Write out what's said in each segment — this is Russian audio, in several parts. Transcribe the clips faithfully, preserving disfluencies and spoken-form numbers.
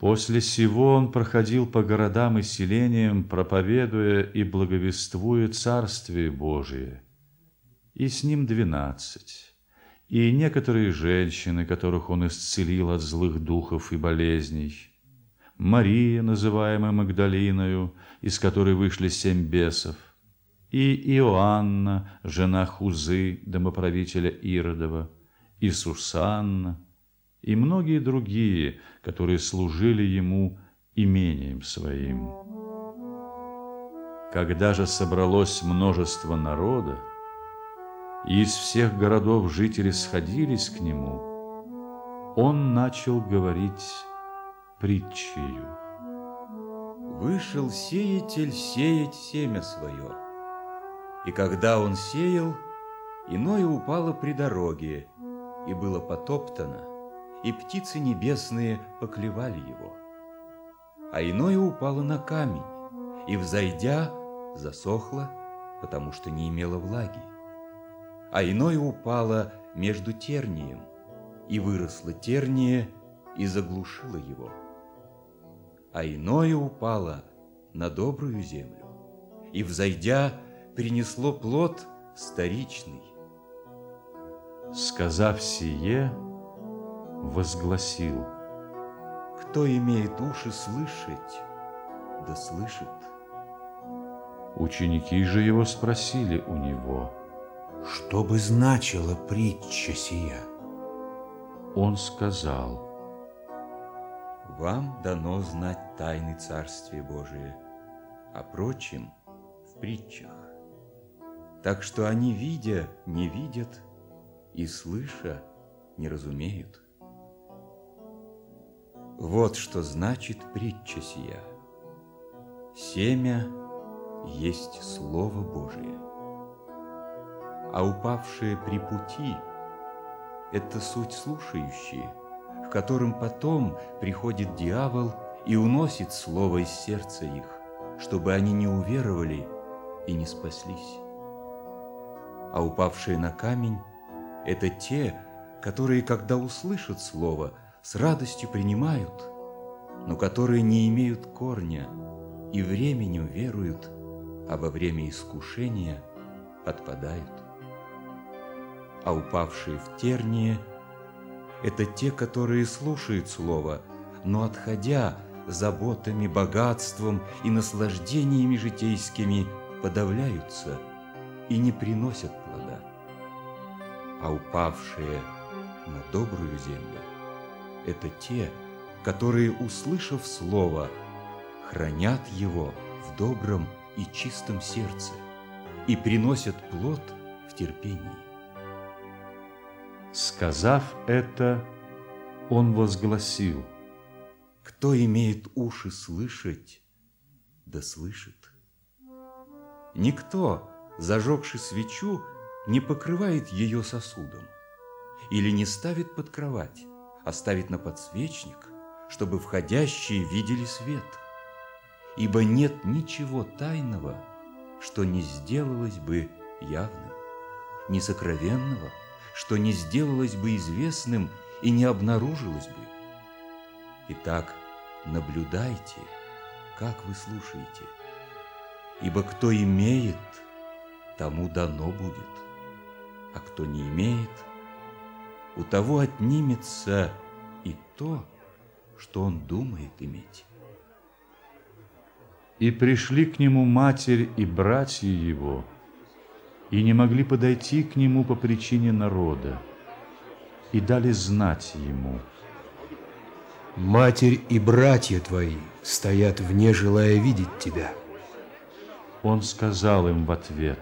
После сего он проходил по городам и селениям, проповедуя и благовествуя Царствие Божие, и с ним двенадцать, и некоторые женщины, которых он исцелил от злых духов и болезней, Мария, называемая Магдалиною, из которой вышли семь бесов, и Иоанна, жена Хузы, домоправителя Иродова, и Сусанна, и многие другие, которые служили ему имением своим. Когда же собралось множество народа, и из всех городов жители сходились к нему, он начал говорить притчею. Вышел сеятель сеять семя свое, и когда он сеял, иное упало при дороге, и было потоптано, и птицы небесные поклевали его. А иное упало на камень, и, взойдя, засохло, потому что не имело влаги. А иное упало между тернием, и выросло терние, и заглушило его. А иное упало на добрую землю, и, взойдя, принесло плод сторичный. Сказав сие, возгласил: кто имеет уши слышать, да слышит. Ученики же его спросили у него: что бы значила притча сия? Он сказал: вам дано знать тайны Царствия Божия, а прочим в притчах. Так что они, видя, не видят, и слыша, не разумеют. Вот что значит притча сия. Семя есть Слово Божие, а упавшие при пути – это суть слушающие, к которым потом приходит дьявол и уносит слово из сердца их, чтобы они не уверовали и не спаслись. А упавшие на камень – это те, которые, когда услышат слово, с радостью принимают, но которые не имеют корня и временем веруют, а во время искушения отпадают. А упавшие в терние – это те, которые слушают слово, но, отходя заботами, богатством и наслаждениями житейскими, подавляются и не приносят плода. А упавшие на добрую землю – это те, которые, услышав слово, хранят его в добром и чистом сердце и приносят плод в терпении. Сказав это, он возгласил: кто имеет уши слышать, да слышит. Никто, зажегши свечу, не покрывает ее сосудом или не ставит под кровать, а ставит на подсвечник, чтобы входящие видели свет. Ибо нет ничего тайного, что не сделалось бы явным, ни сокровенного, что не сделалось бы известным и не обнаружилось бы. Итак, наблюдайте, как вы слушаете, ибо кто имеет, тому дано будет, а кто не имеет, у того отнимется и то, что он думает иметь. И пришли к нему матерь и братья его, и не могли подойти к нему по причине народа, и дали знать ему: матерь и братья твои стоят вне, желая видеть тебя. Он сказал им в ответ: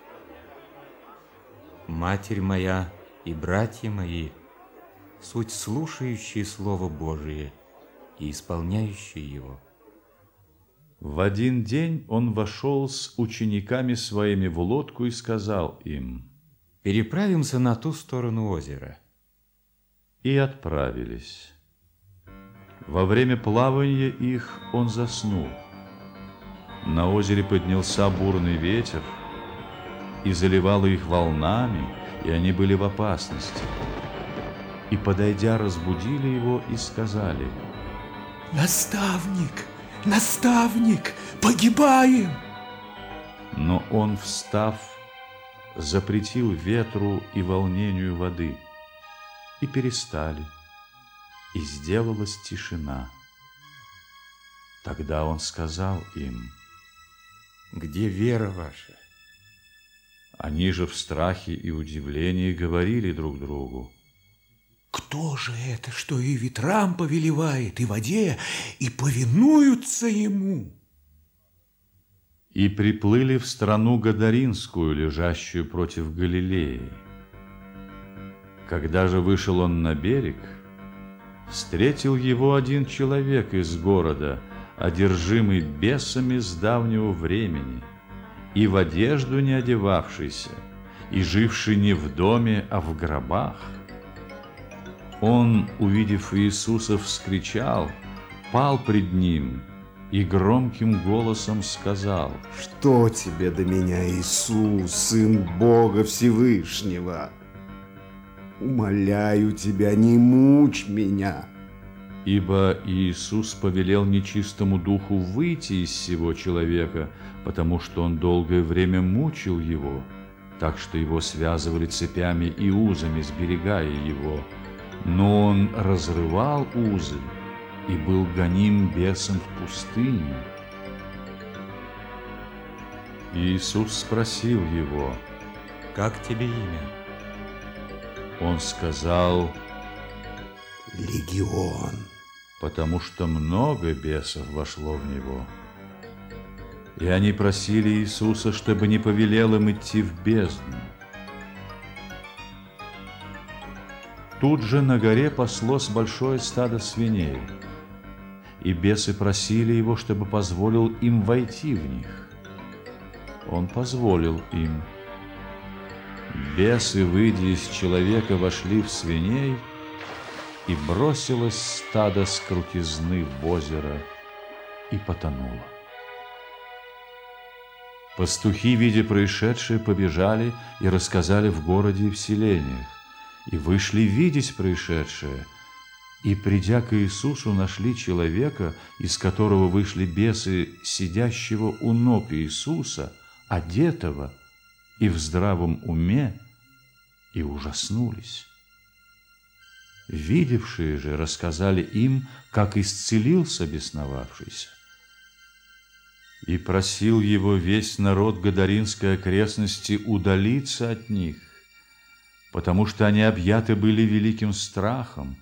матерь моя и братья мои суть слушающие Слово Божие и исполняющие его. В один день он вошел с учениками своими в лодку и сказал им: переправимся на ту сторону озера. И отправились. Во время плавания их он заснул. На озере поднялся бурный ветер и заливал их волнами, и они были в опасности. И, подойдя, разбудили его и сказали: Наставник, наставник, погибаем! Но он, встав, запретил ветру и волнению воды, и перестали, и сделалась тишина. Тогда он сказал им: где вера ваша? Они же в страхе и удивлении говорили друг другу: кто же это, что и ветрам повелевает, и воде, и повинуются ему? И приплыли в страну Гадаринскую, лежащую против Галилеи. Когда же вышел он на берег, встретил его один человек из города, одержимый бесами с давнего времени, и в одежду не одевавшийся, и живший не в доме, а в гробах. Он, увидев Иисуса, вскричал, пал пред ним и громким голосом сказал: что тебе до меня, Иисус, Сын Бога Всевышнего? Умоляю тебя, не мучь меня. Ибо Иисус повелел нечистому духу выйти из сего человека, потому что он долгое время мучил его, так что его связывали цепями и узами, сберегая его. Но он разрывал узы и был гоним бесом в пустыне. Иисус спросил его: как тебе имя? Он сказал: Легион, потому что много бесов вошло в него. И они просили Иисуса, чтобы не повелел им идти в бездну. Тут же на горе паслось большое стадо свиней, и бесы просили его, чтобы позволил им войти в них. Он позволил им. Бесы, выйдя из человека, вошли в свиней, и бросилось стадо с крутизны в озеро и потонуло. Пастухи, видя происшедшее, побежали и рассказали в городе и в селениях, и вышли видеть происшедшее, и, придя к Иисусу, нашли человека, из которого вышли бесы, сидящего у ног Иисуса, одетого и в здравом уме, и ужаснулись. Видевшие же рассказали им, как исцелился бесновавшийся. И просил его весь народ Гадаринской окрестности удалиться от них, потому что они объяты были великим страхом.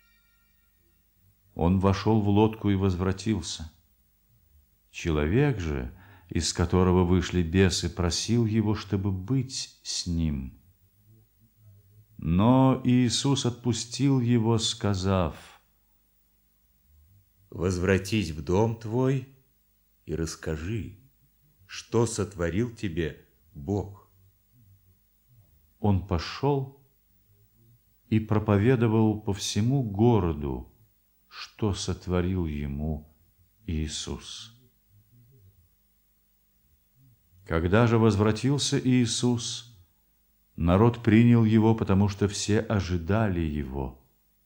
Он вошел в лодку и возвратился. Человек же, из которого вышли бесы, просил его, чтобы быть с ним. Но Иисус отпустил его, сказав: возвратись в дом твой и расскажи, что сотворил тебе Бог. Он пошел и проповедовал по всему городу, что сотворил ему Иисус. Когда же возвратился Иисус, народ принял его, потому что все ожидали его.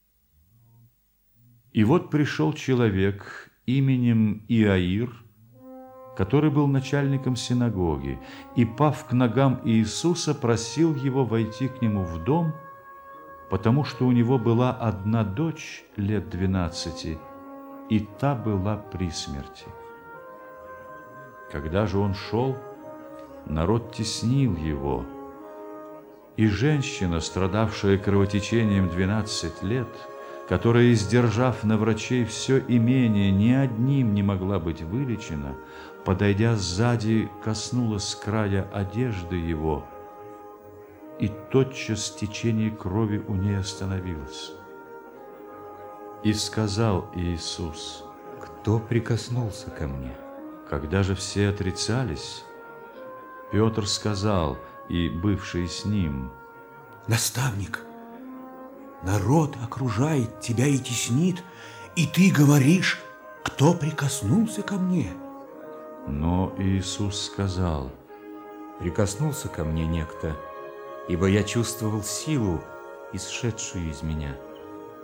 И вот пришел человек именем Иаир, который был начальником синагоги, и, пав к ногам Иисуса, просил его войти к нему в дом, потому что у него была одна дочь лет двенадцати, и та была при смерти. Когда же он шел, народ теснил его, и женщина, страдавшая кровотечением двенадцать лет, которая, издержав на врачей все имение, ни одним не могла быть вылечена, подойдя сзади, коснулась края одежды его, и тотчас течение крови у ней остановилось. И сказал Иисус: кто прикоснулся ко мне? Когда же все отрицались, Петр сказал, и бывший с ним: наставник, народ окружает тебя и теснит, и ты говоришь: кто прикоснулся ко мне? Но Иисус сказал: прикоснулся ко мне некто, ибо я чувствовал силу, исшедшую из меня.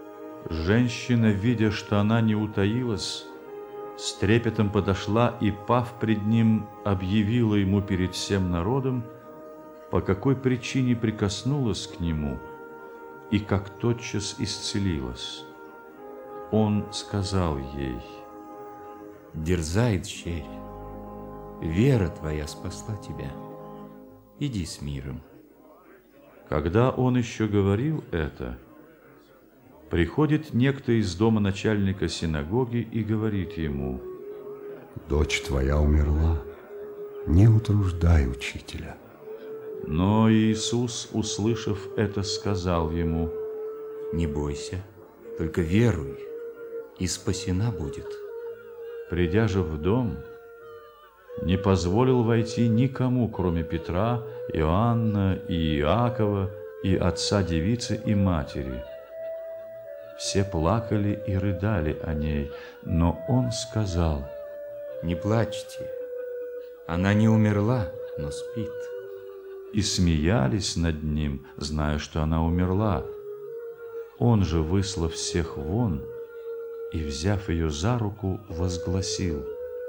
Женщина, видя, что она не утаилась, с трепетом подошла и, пав пред ним, объявила ему перед всем народом, по какой причине прикоснулась к нему и как тотчас исцелилась. Он сказал ей: «Дерзай, дщерь, вера твоя спасла тебя. Иди с миром». Когда он еще говорил это, приходит некто из дома начальника синагоги и говорит ему: «Дочь твоя умерла, не утруждай учителя». Но Иисус, услышав это, сказал ему: «Не бойся, только веруй, и спасена будет». Придя же в дом, не позволил войти никому, кроме Петра, Иоанна и Иакова, и отца девицы и матери. Все плакали и рыдали о ней, но он сказал: «Не плачьте, она не умерла, но спит». И смеялись над ним, зная, что она умерла. Он же, выслав всех вон и, взяв ее за руку, возгласил: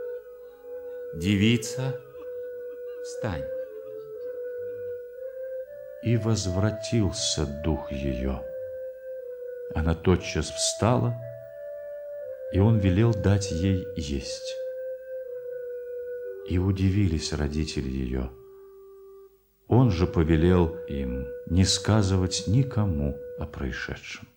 «Девица, встань!» И возвратился дух ее. Она тотчас встала, и он велел дать ей есть. И удивились родители ее. Он же повелел им не сказывать никому о происшедшем.